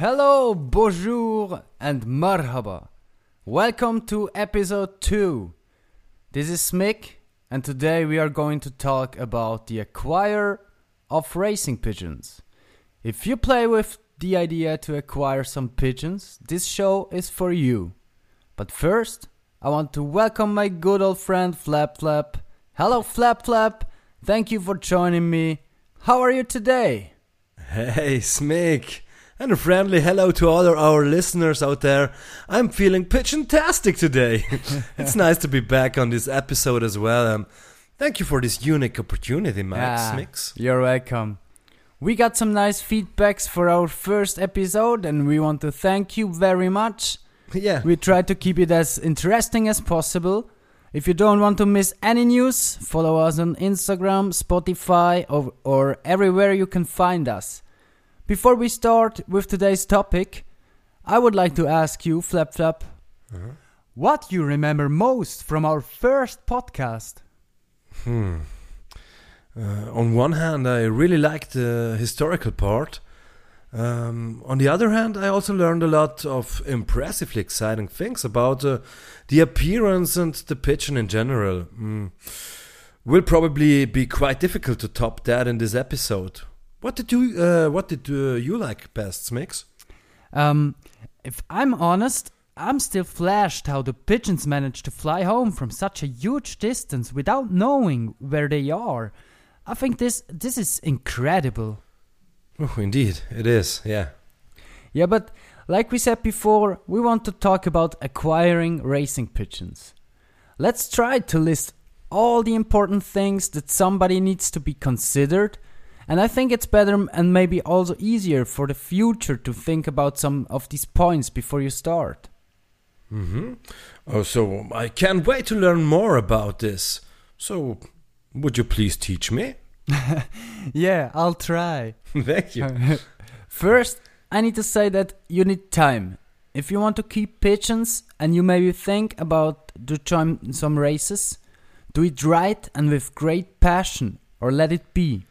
Hello, bonjour, and marhaba. Welcome to episode 2. This is Smick, and today we are going to talk about the acquire of racing pigeons. If you play with the idea to acquire some pigeons, this show is for you. But first, I want to welcome my good old friend Flap Flap. Hello, Flap Flap. Thank you for joining me. How are you today? Hey, Smick. And a friendly hello to all our listeners out there. I'm feeling pigeon-tastic today. It's nice to be back on this episode as well. Thank you for this unique opportunity, Max Smicks. You're welcome. We got some nice feedbacks for our first episode, and we want to thank you very much. Yeah. We try to keep it as interesting as possible. If you don't want to miss any news, follow us on Instagram, Spotify, or everywhere you can find us. Before we start with today's topic, I would like to ask you, Flap Flap, what you remember most from our first podcast? On one hand, I really liked the historical part. On the other hand, I also learned a lot of impressively exciting things about the appearance and the pigeon in general. Will probably be quite difficult to top that in this episode. What did you like best, Smix? If I'm honest, I'm still flashed how the pigeons managed to fly home from such a huge distance without knowing where they are. I think this is incredible. Oh, indeed, it is, yeah. Yeah, but like we said before, we want to talk about acquiring racing pigeons. Let's try to list all the important things that somebody needs to be considered. And I think it's better and maybe also easier for the future to think about some of these points before you start. Oh, so I can't wait to learn more about this. So, would you please teach me? Yeah, I'll try. Thank you. First, I need to say that you need time. If you want to keep pigeons and you maybe think about to join some races, do it right and with great passion, or let it be.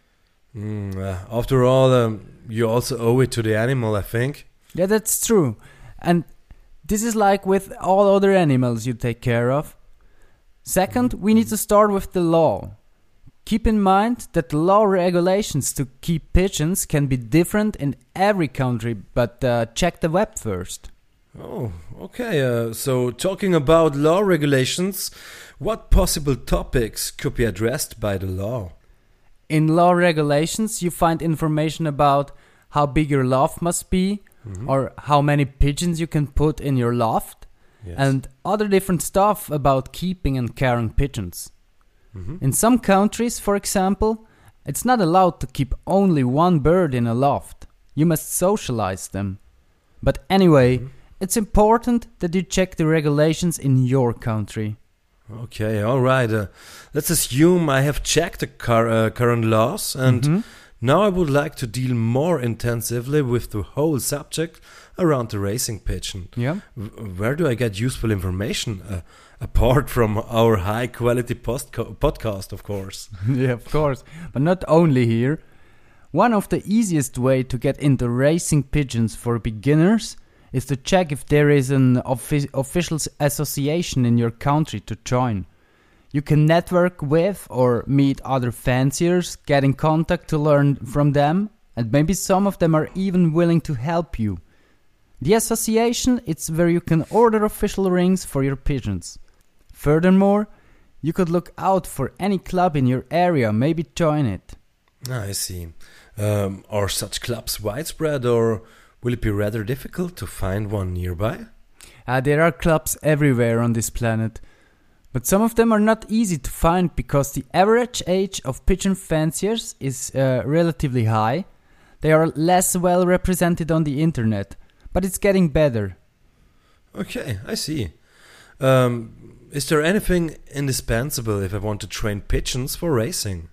After all, you also owe it to the animal, I think. Yeah, that's true. And this is like with all other animals you take care of. Second, we need to start with the law. Keep in mind that the law regulations to keep pigeons can be different in every country, but check the web first. Oh, okay. So talking about law regulations, what possible topics could be addressed by the law? In law regulations, you find information about how big your loft must be, or how many pigeons you can put in your loft, and other different stuff about keeping and caring pigeons. In some countries, for example, it's not allowed to keep only one bird in a loft. You must socialize them. But anyway, it's important that you check the regulations in your country. Okay, all right. Let's assume I have checked the current laws, and now I would like to deal more intensively with the whole subject around the racing pigeon. Yeah. Where do I get useful information, apart from our high-quality podcast, of course? Yeah, of course. But not only here. One of the easiest way to get into racing pigeons for beginners is to check if there is an official association in your country to join. You can network with or meet other fanciers, get in contact to learn from them, and maybe some of them are even willing to help you. The association is where you can order official rings for your pigeons. Furthermore, you could look out for any club in your area, maybe join it. I see. Are such clubs widespread, or will it be rather difficult to find one nearby? There are clubs everywhere on this planet, but some of them are not easy to find because the average age of pigeon fanciers is relatively high. They are less well represented on the internet, but it's getting better. Okay, I see. Is there anything indispensable if I want to train pigeons for racing?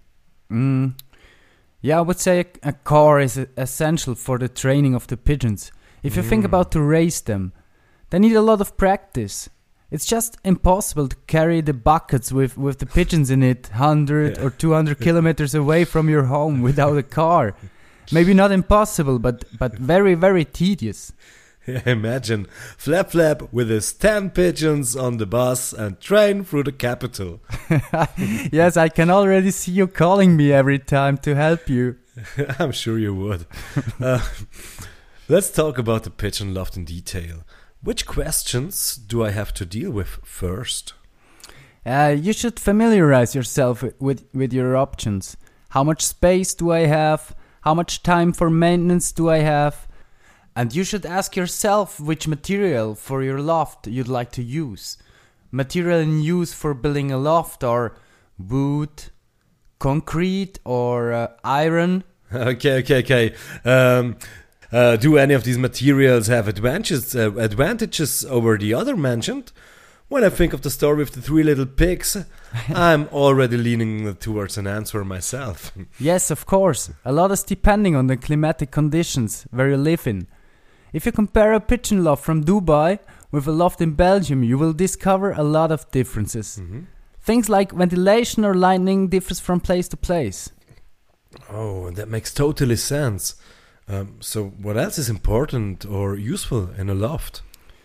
Yeah, I would say a car is essential for the training of the pigeons. If you think about to race them, they need a lot of practice. It's just impossible to carry the buckets with the pigeons in it 100 or 200 kilometers away from your home without a car. Maybe not impossible, but very, very tedious. Imagine Flap Flap with his 10 pigeons on the bus and train through the capital. Yes, I can already see you calling me every time to help you. I'm sure you would. Let's talk about the pigeon loft in detail. Which questions do I have to deal with first? You should familiarize yourself with your options. How much space do I have? How much time for maintenance do I have? And you should ask yourself which material for your loft you'd like to use. Material in use for building a loft are wood, concrete, or iron. Okay. Do any of these materials have advantages over the other mentioned? When I think of the story with the 3 little pigs, I'm already leaning towards an answer myself. Yes, of course. A lot is depending on the climatic conditions where you live in. If you compare a pigeon loft from Dubai with a loft in Belgium, you will discover a lot of differences. Mm-hmm. Things like ventilation or lighting differs from place to place. Oh, that makes totally sense. So what else is important or useful in a loft?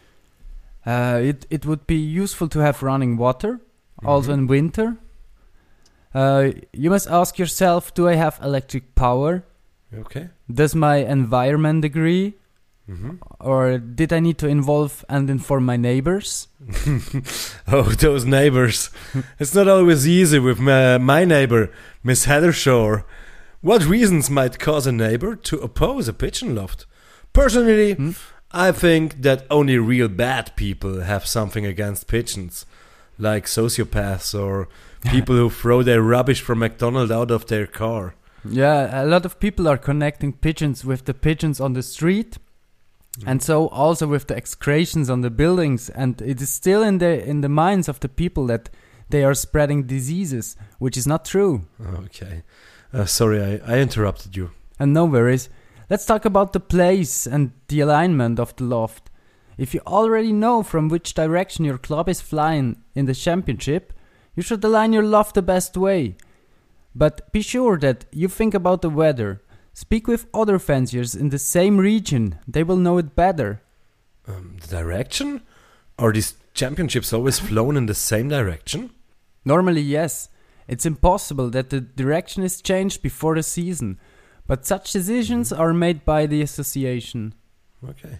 It would be useful to have running water, also in winter. You must ask yourself, do I have electric power? Okay. Does my environment agree? Mm-hmm. Or did I need to involve and inform my neighbors? Oh, those neighbors. It's not always easy with my neighbor, Miss Heathershaw. What reasons might cause a neighbor to oppose a pigeon loft? Personally, I think that only real bad people have something against pigeons, like sociopaths or people who throw their rubbish from McDonald's out of their car. Yeah, a lot of people are connecting pigeons with the pigeons on the street, and so also with the excretions on the buildings, and it is still in the minds of the people that they are spreading diseases, which is not true. Okay. Sorry, I interrupted you. And no worries. Let's talk about the place and the alignment of the loft. If you already know from which direction your club is flying in the championship, you should align your loft the best way. But be sure that you think about the weather. Speak with other fanciers in the same region. They will know it better. The direction? Are these championships always flown in the same direction? Normally, yes. It's impossible that the direction is changed before the season, but such decisions are made by the association. Okay.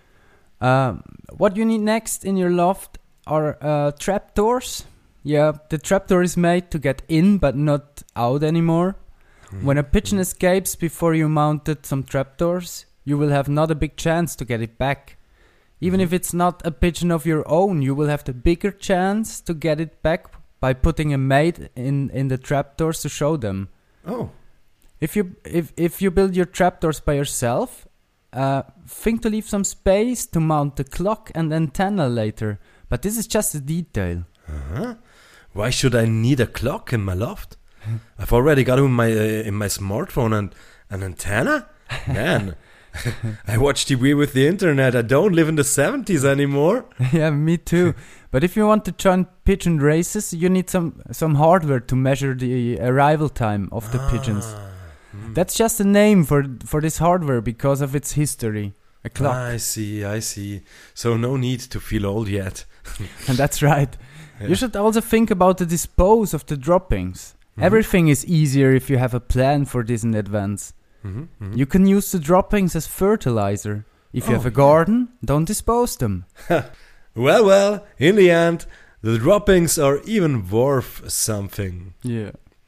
What you need next in your loft are trapdoors. Yeah, the trapdoor is made to get in but not out anymore. When a pigeon escapes before you mounted some trapdoors, you will have not a big chance to get it back. Even if it's not a pigeon of your own, you will have the bigger chance to get it back by putting a mate in the trapdoors to show them. Oh. If you build your trapdoors by yourself, think to leave some space to mount the clock and antenna later. But this is just a detail. Uh-huh. Why should I need a clock in my loft? I've already got in my smartphone and an antenna? Man, I watch TV with the internet. I don't live in the 70s anymore. Yeah, me too. But if you want to join pigeon races, you need some hardware to measure the arrival time of the pigeons. That's just a name for this hardware because of its history. A clock. I see. So no need to feel old yet. And that's right. Yeah. You should also think about the dispose of the droppings. Everything is easier if you have a plan for this in advance. You can use the droppings as fertilizer. If you have a garden, don't dispose them. Well, in the end, the droppings are even worth something. Yeah.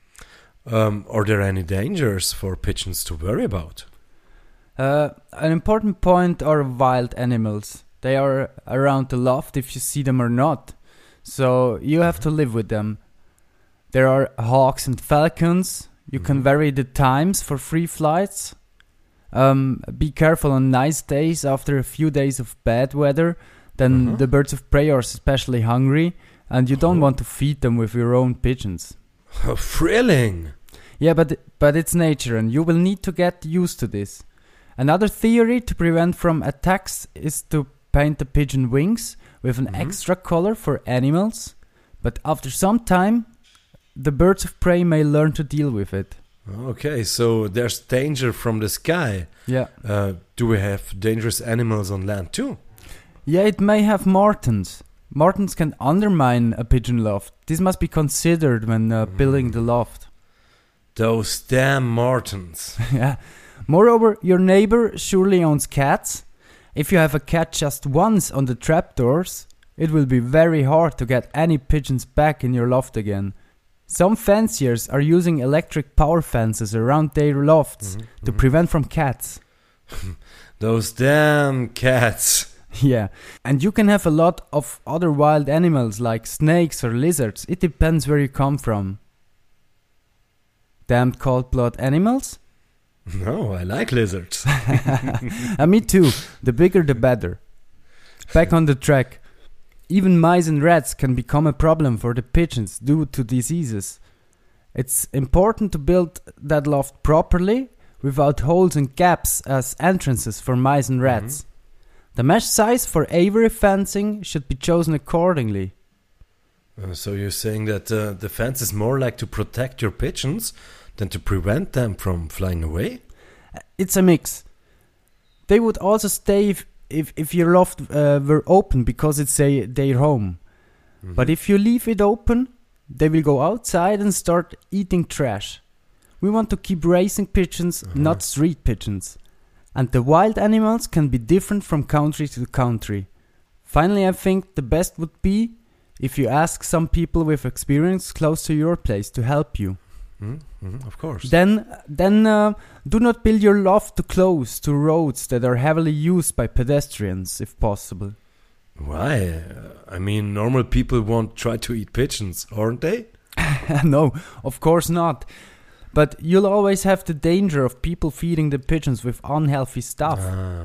Are there any dangers for pigeons to worry about? An important point are wild animals. They are around the loft if you see them or not. So you have to live with them. There are hawks and falcons. You can vary the times for free flights. Be careful on nice days after a few days of bad weather. Then the birds of prey are especially hungry, and you don't want to feed them with your own pigeons. Thrilling! Yeah, but it's nature, and you will need to get used to this. Another theory to prevent from attacks is to paint the pigeon wings with an extra color for animals. But after some time, the birds of prey may learn to deal with it. Okay, so there's danger from the sky. Yeah. Do we have dangerous animals on land too? Yeah, it may have martens. Martens can undermine a pigeon loft. This must be considered when building the loft. Those damn martens. Yeah. Moreover, your neighbor surely owns cats. If you have a cat just once on the trapdoors, it will be very hard to get any pigeons back in your loft again. Some fanciers are using electric power fences around their lofts to prevent from cats. Those damn cats. Yeah, and you can have a lot of other wild animals like snakes or lizards. It depends where you come from. Damned cold-blood animals? No, I like lizards. Me too. The bigger the better. Back on the track. Even mice and rats can become a problem for the pigeons due to diseases. It's important to build that loft properly without holes and gaps as entrances for mice and rats. The mesh size for aviary fencing should be chosen accordingly. So you're saying that the fence is more like to protect your pigeons than to prevent them from flying away? It's a mix. They would also stay if your loft were open because it's their home. But if you leave it open, they will go outside and start eating trash. We want to keep raising pigeons, not street pigeons. And the wild animals can be different from country to country. Finally, I think the best would be if you ask some people with experience close to your place to help you. Of course. Then do not build your loft too close to roads that are heavily used by pedestrians, if possible. Why? I mean, normal people won't try to eat pigeons, aren't they? No, of course not. But you'll always have the danger of people feeding the pigeons with unhealthy stuff.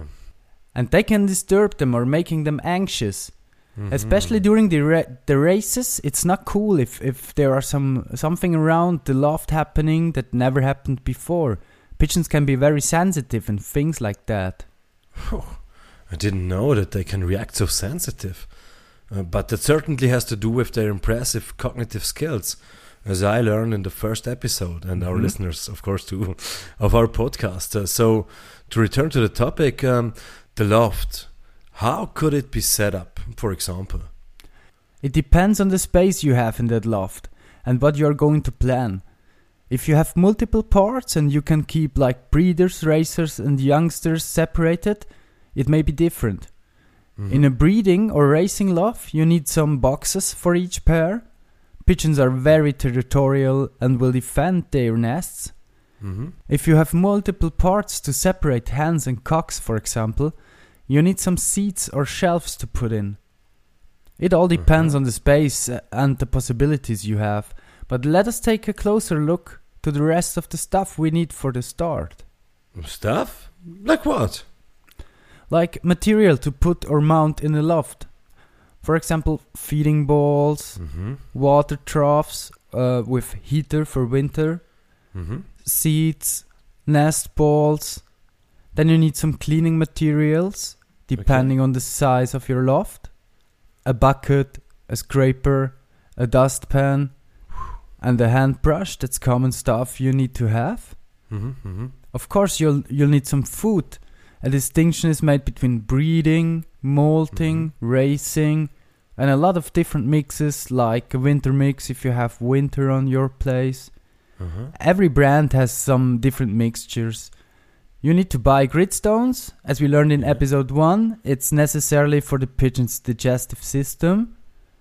And they can disturb them or making them anxious. Especially during the races, it's not cool if there are something around the loft happening that never happened before. Pigeons can be very sensitive and things like that. Oh, I didn't know that they can react so sensitive. But that certainly has to do with their impressive cognitive skills, as I learned in the first episode, and our listeners, of course, too, of our podcast. So, to return to the topic, the loft. How could it be set up, for example? It depends on the space you have in that loft and what you are going to plan. If you have multiple parts and you can keep like breeders, racers and youngsters separated, it may be different. In a breeding or racing loft, you need some boxes for each pair. Pigeons are very territorial and will defend their nests. If you have multiple parts to separate hens and cocks, for example, you need some seats or shelves to put in. It all depends on the space and the possibilities you have. But let us take a closer look to the rest of the stuff we need for the start. Stuff? Like what? Like material to put or mount in a loft. For example, feeding bowls, water troughs with heater for winter, seats, nest balls. Then you need some cleaning materials, depending on the size of your loft. A bucket, a scraper, a dustpan, and a hand brush. That's common stuff you need to have. Of course, you'll need some food. A distinction is made between breeding, molting, racing, and a lot of different mixes, like a winter mix if you have winter on your place. Every brand has some different mixtures. You need to buy gritstones. As we learned in episode 1, it's necessarily for the pigeon's digestive system.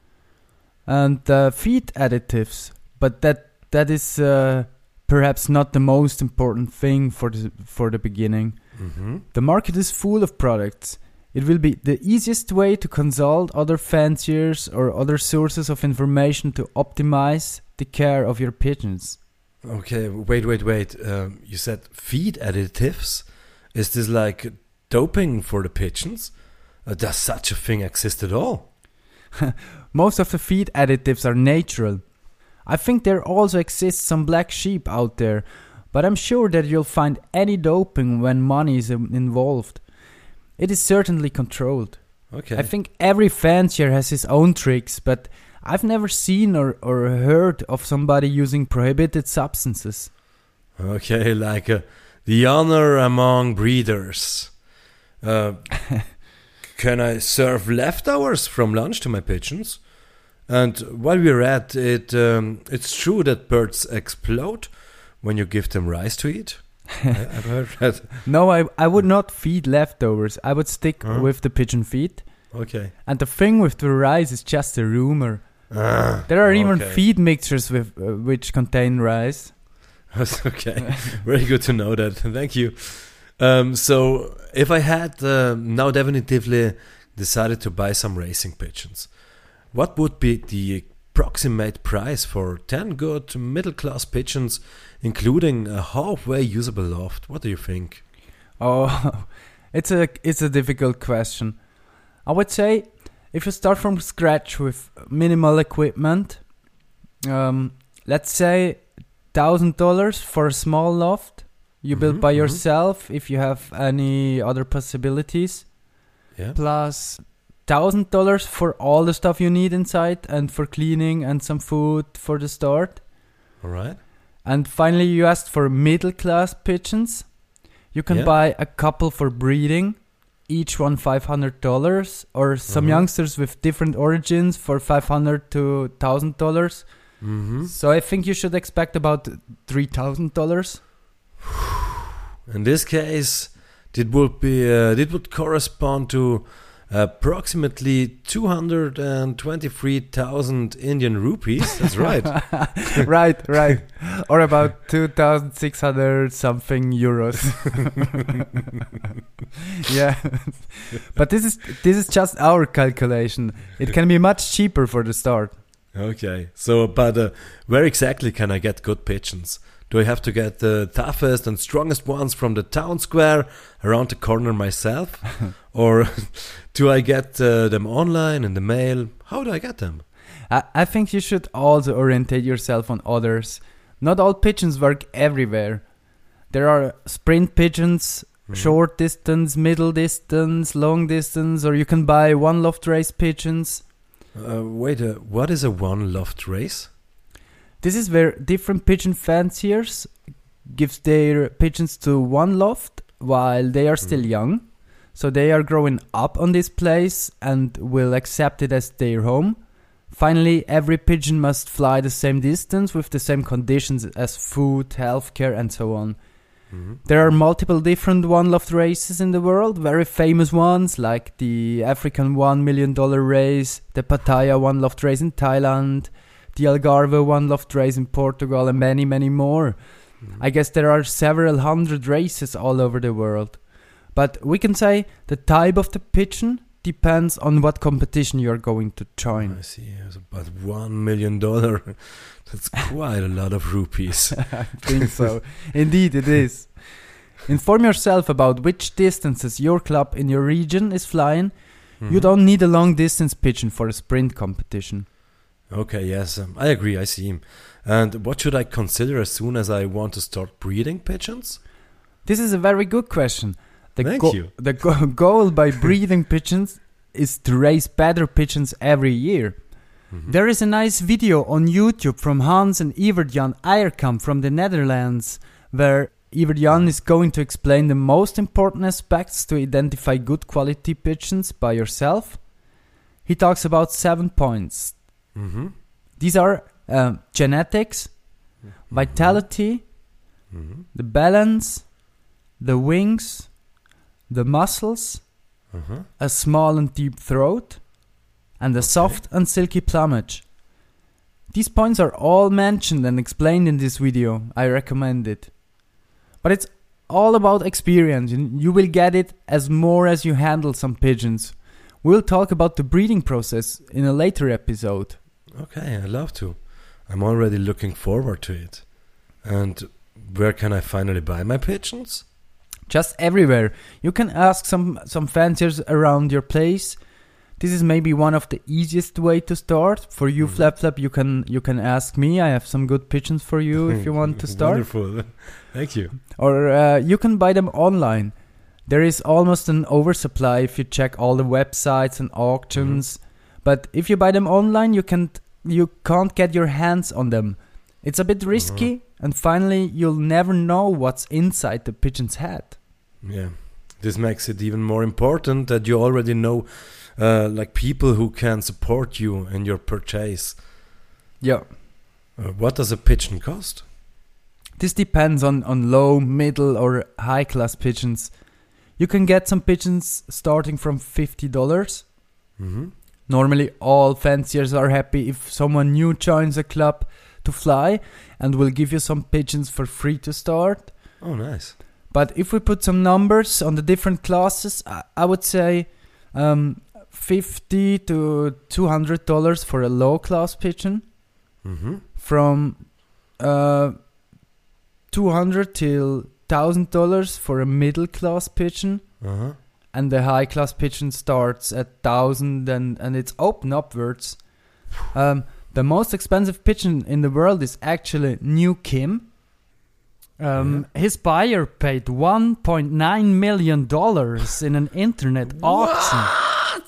And feed additives. But that is perhaps not the most important thing for the beginning. The market is full of products. It will be the easiest way to consult other fanciers or other sources of information to optimize the care of your pigeons. Okay, wait. You said feed additives? Is this like doping for the pigeons? Does such a thing exist at all? Most of the feed additives are natural. I think there also exists some black sheep out there, but I'm sure that you'll find any doping when money is involved. It is certainly controlled. Okay. I think every fancier has his own tricks, but I've never seen or heard of somebody using prohibited substances. Okay, like the honor among breeders. Can I serve leftovers from lunch to my pigeons? And while we're at it, it's true that birds explode when you give them rice to eat. I've heard that. No, I would not feed leftovers. I would stick with the pigeon feed. Okay. And the thing with the rice is just a rumor. There are even feed mixtures with which contain rice. Okay, very good to know that. Thank you. So, if I had now definitively decided to buy some racing pigeons, what would be the approximate price for 10 good middle-class pigeons, including a halfway usable loft? What do you think? Oh, it's a difficult question. I would say if you start from scratch with minimal equipment, let's say $1,000 for a small loft you build by yourself, if you have any other possibilities, plus $1,000 for all the stuff you need inside and for cleaning and some food for the start. All right. And finally, you asked for middle class pigeons. You can buy a couple for breeding, each one $500, or some youngsters with different origins for $500 to $1,000. So I think you should expect about $3,000. In this case, it would correspond to approximately 223,000 Indian rupees. That's right. right. Or about 2,600 something euros. Yeah. But this is just our calculation. It can be much cheaper for the start. Okay. So, but where exactly can I get good pigeons? Do I have to get the toughest and strongest ones from the town square around the corner myself? Or do I get them online in the mail? How do I get them? I think you should also orientate yourself on others. Not all pigeons work everywhere. There are sprint pigeons, short distance, middle distance, long distance, or you can buy one loft race pigeons. Wait, what is a one loft race? This is where different pigeon fanciers give their pigeons to one loft while they are still young. So they are growing up on this place and will accept it as their home. Finally, every pigeon must fly the same distance with the same conditions as food, healthcare, and so on. There are multiple different one-loft races in the world, very famous ones like the African $1 million race, the Pattaya one-loft race in Thailand, the Algarve one-loft race in Portugal, and many, many more. I guess there are several hundred races all over the world. But we can say the type of the pigeon depends on what competition you are going to join. I see. It's about $1 million. That's quite a lot of rupees. I think so. Indeed, it is. Inform yourself about which distances your club in your region is flying. You don't need a long-distance pigeon for a sprint competition. Okay, yes, I agree, I see. And what should I consider as soon as I want to start breeding pigeons? This is a very good question. Thank you. The goal by breeding pigeons is to raise better pigeons every year. There is a nice video on YouTube from Hans and Evert-Jan Eierkamp from the Netherlands, where Evert-Jan is going to explain the most important aspects to identify good quality pigeons by yourself. He talks about 7 points. These are genetics, vitality, the balance, the wings, the muscles, a small and deep throat, and a soft and silky plumage. These points are all mentioned and explained in this video. I recommend it. But it's all about experience. You will get it as more as you handle some pigeons. We'll talk about the breeding process in a later episode. Okay, I'd love to. I'm already looking forward to it. And where can I finally buy my pigeons? Just everywhere. You can ask some fanciers around your place. This is maybe one of the easiest way to start. For you, Flap Flap, you can ask me. I have some good pigeons for you if you want to start. Wonderful. Thank you. Or you can buy them online. There is almost an oversupply if you check all the websites and auctions. But if you buy them online, you can't get your hands on them. It's a bit risky, And finally, you'll never know what's inside the pigeon's head. Yeah, this makes it even more important that you already know like people who can support you in your purchase. Yeah. What does a pigeon cost? This depends on low, middle or high class pigeons. You can get some pigeons starting from $50. Mm-hmm. Normally all fanciers are happy if someone new joins a club to fly and will give you some pigeons for free to start. Oh, nice. But if we put some numbers on the different classes, I would say $50 to $200 for a low class pigeon. Mm-hmm. From $200 till $1,000 for a middle class pigeon. Uh-huh. And the high class pigeon starts at 1,000 and it's open upwards. The most expensive pigeon in the world is actually New Kim. His buyer paid $1.9 million in an internet auction. What?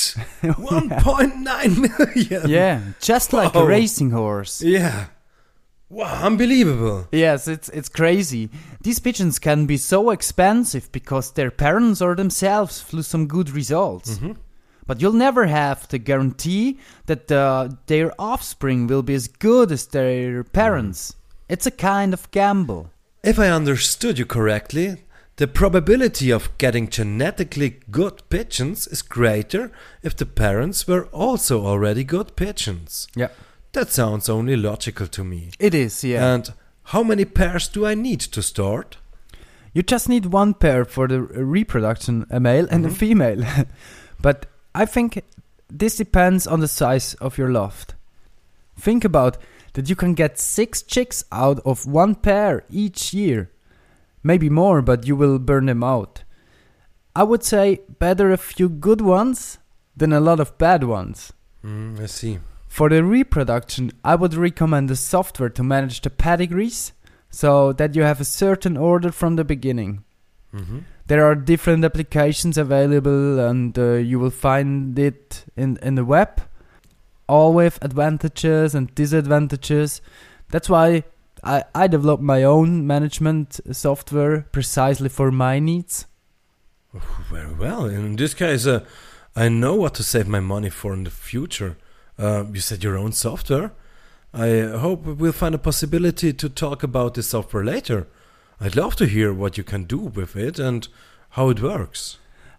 1.9 million? Yeah, just like a racing horse. Yeah. Wow, unbelievable. Yes, it's crazy. These pigeons can be so expensive because their parents or themselves flew some good results. Mm-hmm. But you'll never have the guarantee that their offspring will be as good as their parents. It's a kind of gamble. If I understood you correctly, the probability of getting genetically good pigeons is greater if the parents were also already good pigeons. Yeah. That sounds only logical to me. It is, yeah. And how many pairs do I need to start? You just need one pair for the reproduction, a male and a female. But I think this depends on the size of your loft. Think about that you can get 6 chicks out of one pair each year. Maybe more, but you will burn them out. I would say better a few good ones than a lot of bad ones. I see. For the reproduction, I would recommend a software to manage the pedigrees so that you have a certain order from the beginning. Mm-hmm. There are different applications available and you will find it in the web, all with advantages and disadvantages. That's why I developed my own management software precisely for my needs. Oh, very well. In this case, I know what to save my money for in the future. You said your own software. I hope we'll find a possibility to talk about this software later. I'd love to hear what you can do with it and how it works.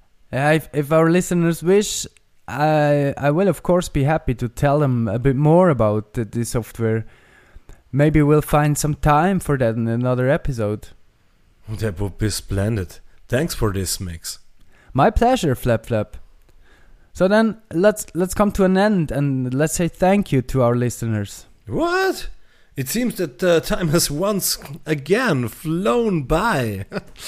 If our listeners wish, I will of course be happy to tell them a bit more about the software. Maybe we'll find some time for that in another episode. That would be splendid. Thanks for this, Mix. My pleasure, Flap Flap. So then, let's come to an end and let's say thank you to our listeners. What? It seems that time has once again flown by.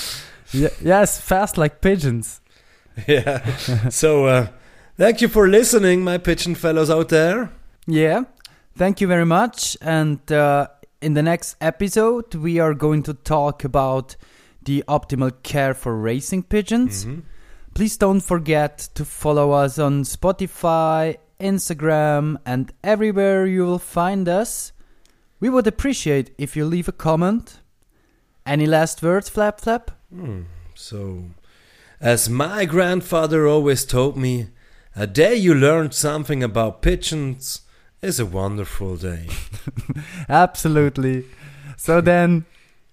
Yes, fast like pigeons. Yeah. So, thank you for listening, my pigeon fellows out there. Yeah, thank you very much. And in the next episode, we are going to talk about the optimal care for racing pigeons. Mm-hmm. Please don't forget to follow us on Spotify, Instagram, and everywhere you will find us. We would appreciate if you leave a comment. Any last words, Flap Flap? So, as my grandfather always told me, a day you learned something about pigeons is a wonderful day. Absolutely. So then,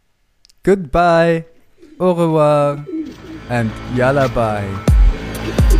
goodbye, au revoir, and yalla bye.